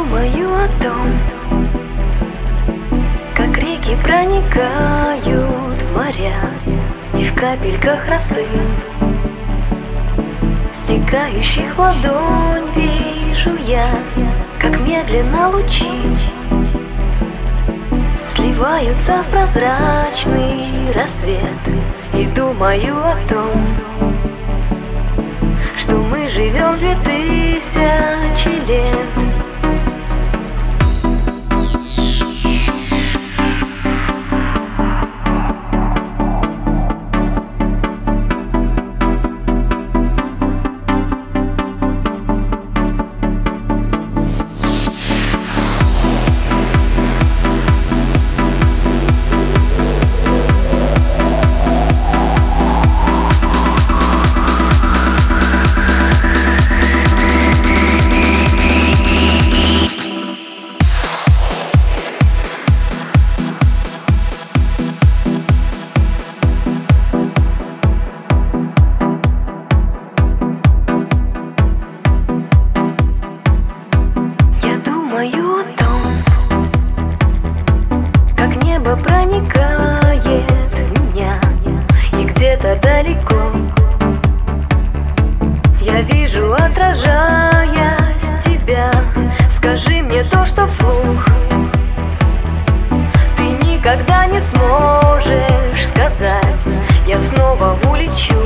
думаю о том, как реки проникают в моря, и в капельках росы, стекающих в ладонь, вижу я, как медленно лучи сливаются в прозрачный рассвет. И думаю о том, что мы живем 2000 лет. Думаю о том, как небо проникает в меня, и где-то далеко я вижу, отражаясь, тебя. Скажи мне то, что вслух ты никогда не сможешь сказать. Я снова улечу,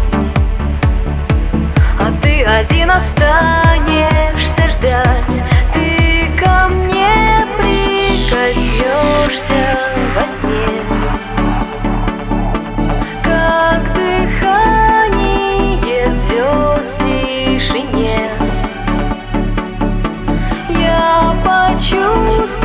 а ты один останешься ждать. Ты ко мне прикоснешься во сне, как дыхание звезд в тишине. Я почувствую